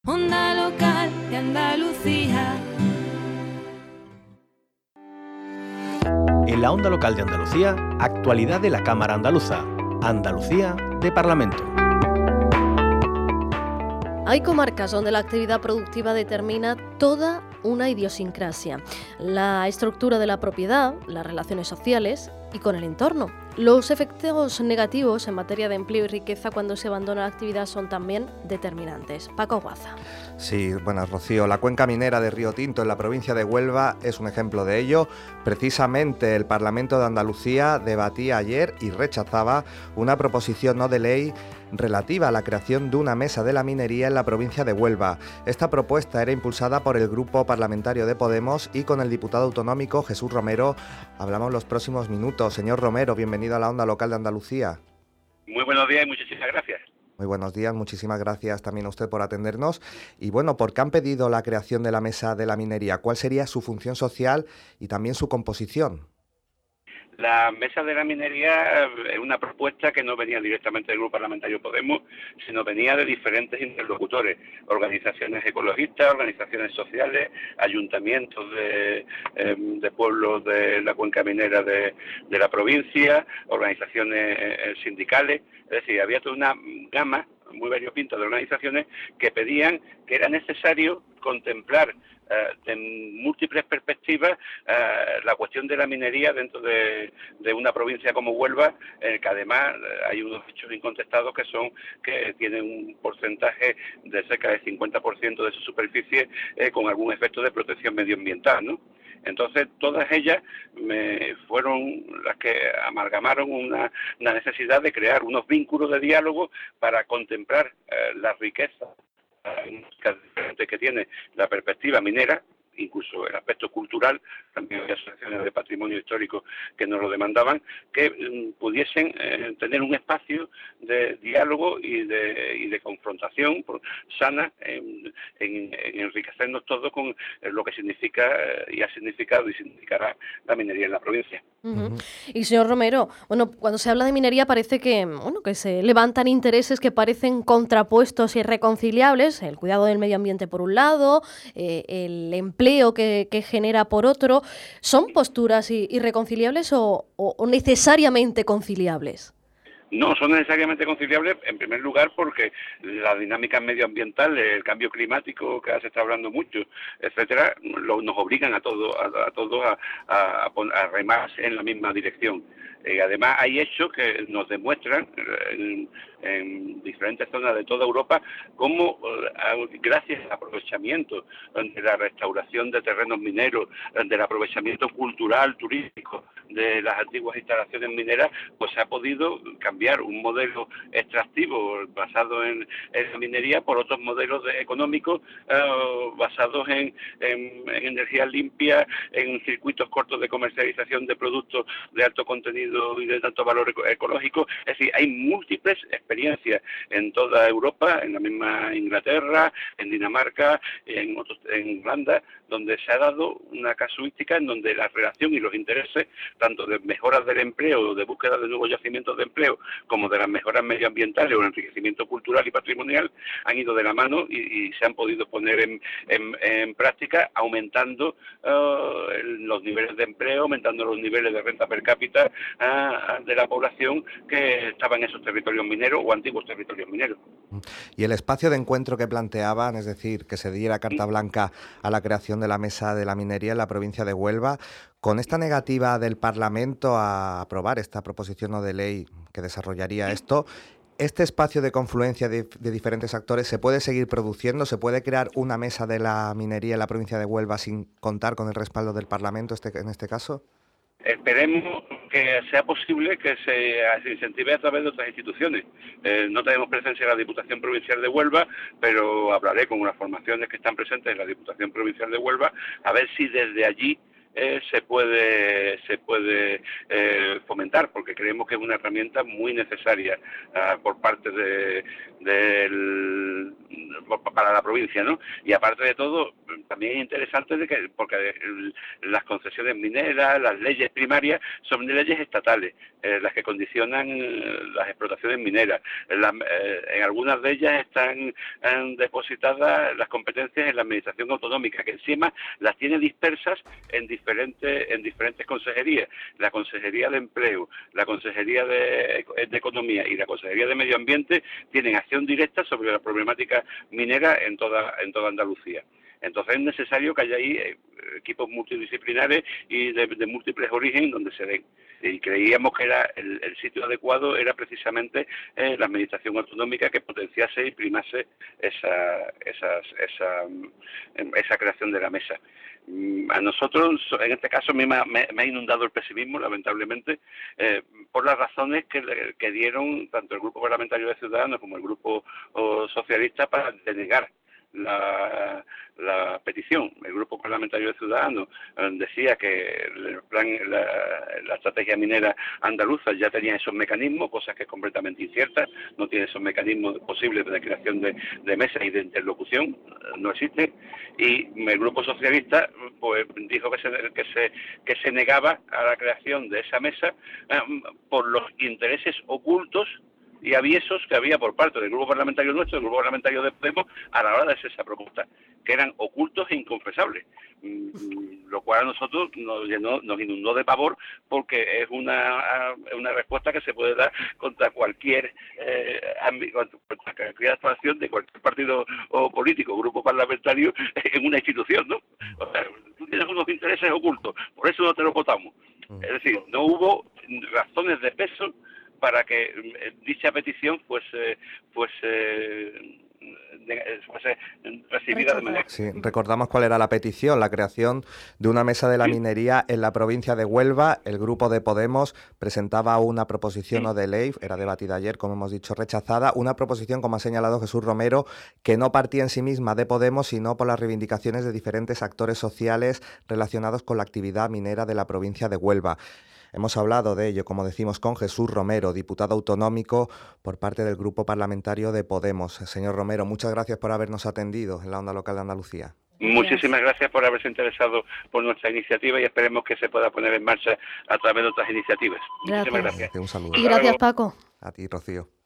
Onda local de Andalucía. En la onda local de Andalucía, actualidad de la Cámara Andaluza. Andalucía de Parlamento. Hay comarcas donde la actividad productiva determina toda una idiosincrasia, la estructura de la propiedad, las relaciones sociales y con el entorno. Los efectos negativos en materia de empleo y riqueza cuando se abandona la actividad son también determinantes. Paco Guaza. Sí, buenas, Rocío. La cuenca minera de Río Tinto en la provincia de Huelva es un ejemplo de ello. Precisamente el Parlamento de Andalucía debatía ayer y rechazaba una proposición no de ley relativa a la creación de una mesa de la minería en la provincia de Huelva. Esta propuesta era impulsada por el grupo parlamentario de Podemos y con el diputado autonómico Jesús Romero hablamos los próximos minutos. Señor Romero, bienvenido a la onda local de Andalucía. Muy buenos días y muchísimas gracias. Muy buenos días, muchísimas gracias también a usted por atendernos. Y bueno, ¿por qué han pedido la creación de la mesa de la minería? ¿Cuál sería su función social y también su composición? La mesa de la minería es una propuesta que no venía directamente del Grupo Parlamentario Podemos, sino venía de diferentes interlocutores, organizaciones ecologistas, organizaciones sociales, ayuntamientos de pueblos de la cuenca minera de la provincia, organizaciones sindicales. Es decir, había toda una gama muy variopinta de organizaciones que pedían que era necesario contemplar en múltiples perspectivas la cuestión de la minería dentro de una provincia como Huelva, en el que además hay unos hechos incontestados que tienen un porcentaje de cerca del 50% de su superficie con algún efecto de protección medioambiental, ¿no? Entonces, todas ellas fueron las que amalgamaron una necesidad de crear unos vínculos de diálogo para contemplar la riqueza que tiene la perspectiva minera, incluso el aspecto cultural. También hay asociaciones de patrimonio histórico que nos lo demandaban, que pudiesen tener un espacio de diálogo y de confrontación sana en enriquecernos todos con lo que significa y ha significado y significará la minería en la provincia. Uh-huh. Y señor Romero, bueno, cuando se habla de minería parece que se levantan intereses que parecen contrapuestos y irreconciliables, el cuidado del medio ambiente por un lado, el empleo que genera por otro. ¿Son posturas irreconciliables o necesariamente conciliables? No son necesariamente conciliables, en primer lugar, porque las dinámicas medioambientales, el cambio climático, que se está hablando mucho, etcétera, nos obligan a todos a remar en la misma dirección. Además, hay hechos que nos demuestran en diferentes zonas de toda Europa cómo, gracias al aprovechamiento de la restauración de terrenos mineros, del aprovechamiento cultural, turístico de las antiguas instalaciones mineras, pues se ha podido cambiar un modelo extractivo basado en la minería por otros modelos económicos basados en energías limpias, en circuitos cortos de comercialización de productos de alto contenido y de tanto valor ecológico. Es decir, hay múltiples experiencias en toda Europa, en la misma Inglaterra, en Dinamarca, en Holanda, donde se ha dado una casuística en donde la relación y los intereses, tanto de mejoras del empleo, de búsqueda de nuevos yacimientos de empleo, como de las mejoras medioambientales o el enriquecimiento cultural y patrimonial, han ido de la mano y se han podido poner en práctica, aumentando los niveles de empleo, aumentando los niveles de renta per cápita de la población que estaba en esos territorios mineros o antiguos territorios mineros. Y el espacio de encuentro que planteaban, es decir, que se diera carta blanca a la creación de la mesa de la minería en la provincia de Huelva, con esta negativa del Parlamento a aprobar esta proposición no de ley que desarrollaría esto, ¿este espacio de confluencia de diferentes actores se puede seguir produciendo? ¿Se puede crear una mesa de la minería en la provincia de Huelva sin contar con el respaldo del Parlamento en este caso? Esperemos que sea posible que se incentive a través de otras instituciones. No tenemos presencia en la Diputación Provincial de Huelva, pero hablaré con unas formaciones que están presentes en la Diputación Provincial de Huelva, a ver si desde allí se puede fomentar, porque creemos que es una herramienta muy necesaria por parte para la provincia, ¿no? Y aparte de todo, también es interesante porque las concesiones mineras, las leyes primarias son leyes estatales, las que condicionan las explotaciones mineras. En algunas de ellas están depositadas las competencias en la administración autonómica, que encima las tiene dispersas en diferentes consejerías. La Consejería de Empleo, la Consejería de Economía y la Consejería de Medio Ambiente tienen acción directa sobre la problemática minera en toda Andalucía. Entonces es necesario que haya ahí equipos multidisciplinares y de múltiples orígenes donde se den. Y creíamos que era el sitio adecuado era precisamente la administración autonómica, que potenciase y primase esa creación de la mesa. A nosotros, en este caso, me ha inundado el pesimismo, lamentablemente, por las razones que dieron tanto el Grupo Parlamentario de Ciudadanos como el Grupo Socialista para denegar la petición. El Grupo Parlamentario de Ciudadanos decía que la estrategia minera andaluza ya tenía esos mecanismos, cosas que es completamente incierta, no tiene esos mecanismos posibles de creación de mesas y de interlocución, no existen. Y el Grupo Socialista pues dijo que se negaba a la creación de esa mesa por los intereses ocultos y aviesos que había por parte del grupo parlamentario nuestro, del grupo parlamentario de Podemos, a la hora de hacer esa propuesta, que eran ocultos e inconfesables, lo cual a nosotros nos inundó de pavor, porque es una respuesta que se puede dar contra cualquier actuación de cualquier partido o político, grupo parlamentario en una institución, ¿no? O sea, tú tienes unos intereses ocultos, por eso no te lo votamos. Es decir, no hubo razones de peso para que dicha petición fuese recibida de manera... Sí, recordamos cuál era la petición: la creación de una mesa de la minería en la provincia de Huelva. El grupo de Podemos presentaba una proposición no de ley, era debatida ayer, como hemos dicho, rechazada, una proposición, como ha señalado Jesús Romero, que no partía en sí misma de Podemos, sino por las reivindicaciones de diferentes actores sociales relacionados con la actividad minera de la provincia de Huelva. Hemos hablado de ello, como decimos, con Jesús Romero, diputado autonómico por parte del Grupo Parlamentario de Podemos. Señor Romero, muchas gracias por habernos atendido en la Onda Local de Andalucía. Muchísimas gracias por haberse interesado por nuestra iniciativa y esperemos que se pueda poner en marcha a través de otras iniciativas. Muchísimas gracias. Un saludo. Y gracias, Paco. A ti, Rocío.